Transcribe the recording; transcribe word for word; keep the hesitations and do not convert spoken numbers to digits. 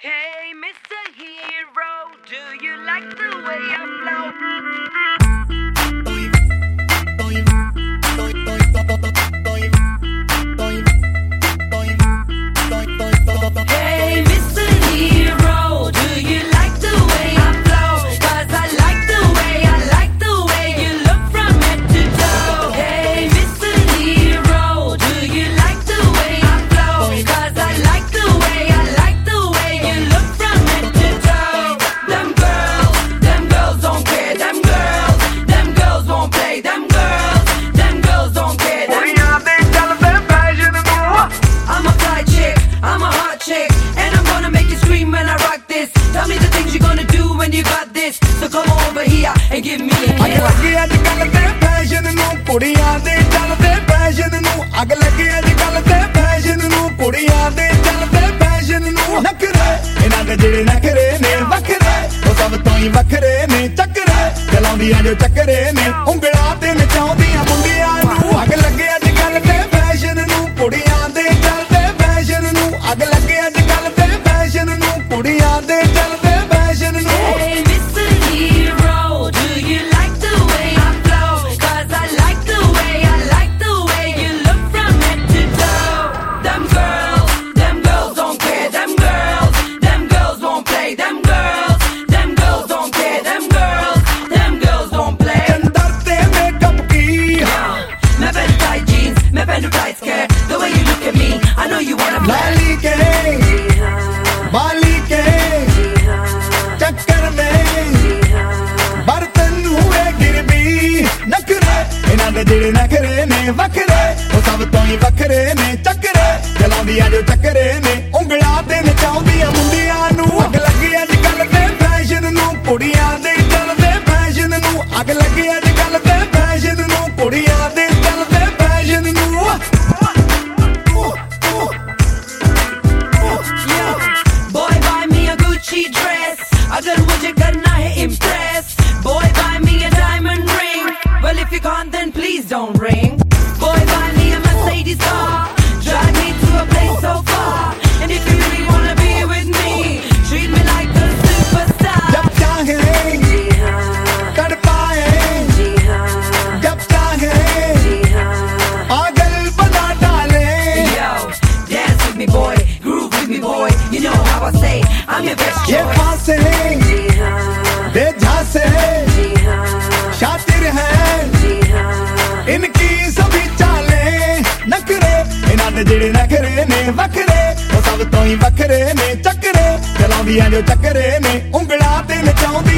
Hey, Mister Hero, do you like the way I flow? Hey, Mister Hero, do you like the way I flow? 'Cause I like the way, I like the way you look from head to toe. Hey, Mister Hero, do you like the way I flow? 'Cause I like the way, I like the way you look from head to toe. Them girls, them girls don't care. Them girls, them girls won't play. Them girls, them girls don't care. Them I'm a fly chick, I'm a hot chick, and I'm gonna make you scream when I rock this. Tell me the things you're gonna do when you got this. So come over here and give me a kiss. ਅੱਗ ਲੱਗੀ ਅੱਜ ਕੱਲ ਤੇ fashion ਨੂੰ ਕੁੜੀਆਂ ਦੇ ਚੱਲਦੇ fashion ਨੂੰ ਅੱਗ ਲੱਗੀ ਅੱਜ ਕੱਲ ਤੇ ਫੈਸ਼ਨ ਨੂੰ ਕੁੜੀਆਂ ਦੇ ਚੱਲਦੇ ਫੈਸ਼ਨ ਨੂੰ ਨਖਰੇ ਇਹਨਾਂ ਦੇ ਜਿਹੜੇ ਨਖਰੇ ਨੇ ਵੱਖਰੇ ਉਹ ਸਭ ਤੋਂ ਹੀ ਵੱਖਰੇ ਨੇ ਚੱਕਰੇ ਚਲਾਉਂਦੀਆਂ ਜੋ ਚੱਕਰੇ ਨੇ ਉਂਗਲਾਂ ਤੇ ਨਚਾਉਂਦੀਆਂ ਮੁੰਡਿਆਂ ਨੂੰ ਅੱਗ ਲੱਗੀ ਅੱਜ ਕੱਲ ਤੇ ਫੈਸ਼ਨ ਨੂੰ ਕੁੜੀਆਂ ਦੇ ਚੱਲਦੇ ਫੈਸ਼ਨ ਨੂੰ ਅੱਗ ਲੱਗੀ ਅੱਜ ਕੱਲ ਤੇ ਫੈਸ਼ਨ ਨੂੰ ਕੁੜੀਆਂ ਦੇ ਚੱਲਦੇ ਫੈਸ਼ਨ ਨੂੰ Hey, Mister Hero, do you like the way I flow? 'Cause I like the way, I like the way you look from head to toe. Them girls, them girls don't care. Them girls, them girls won't play. Them girls, them girls don't care. Them girls, them girls don't play. Chandar ते makeup की मैं पहनू tight jeans, मैं पहनू tight skirt. The way you look at me, I know you wanna play. लाली के बाली के चक्कर में बर्तन हुए गिरवी नखरे इन्हां दे ਜਿਹੜੇ ਨਖਰੇ ਨੇ ਵੱਖਰੇ ਉਹ ਸਭ ਤੋਂ ਹੀ ਵੱਖਰੇ ਨੇ ਚੱਕਰੇ ਚਲਾਉਂਦੀਆਂ ਜੋ ਚੱਕਰੇ ਨੇ ਉਂਗਲਾਂ ਤੇ ਨਚਾਉਂਦੀਆਂ ਮੁੰਡਿਆਂ ਨੂੰ ਅੱਗ ਲੱਗੀ ਅੱਜ ਕੱਲ ਤੇ ਫੈਸ਼ਨ ਨੂੰ ਕੁੜੀਆਂ ਦੇ ਚੱਲਦੇ ਫੈਸ਼ਨ ਨੂੰ ਅੱਗ ਲੱਗੀ ਅੱਜ ਕੱਲ ਤੇ ਫੈਸ਼ਨ ਨੂੰ ਕੁੜੀਆਂ ਦੇ ਚੱਲਦੇ ਫੈਸ਼ਨ ਨੂੰ Boy, buy me a Gucci dress. अगर मुझे करना है impress. Boy, buy me a diamond ring. Well, if you can't, then please don't ring. Boy, buy me a Mercedes car. Drive me to a place so far. And if you really wanna be with me, treat me like a superstar. जब चाहे कर पाए जब चाहे पागल बना डाले Yo, dance with me, boy. Groove with me, boy. You know how I say, I'm your best ये choice. फांसे बेझासे शातिर है इनकी सभी चाले नखरे इन्हां दे ਜਿਹੜੇ ਨਖਰੇ ਨੇ ਵੱਖਰੇ ਉਹ ਸਭ ਤੋਂ ਹੀ ਵੱਖਰੇ ਨੇ ਚੱਕਰੇ ਚਲਾਉਂਦੀਆਂ ਜੋ ਚੱਕਰੇ ਨੇ ਉਂਗਲਾਂ ਤੇ ਨਚਾਉਂਦੀਆਂ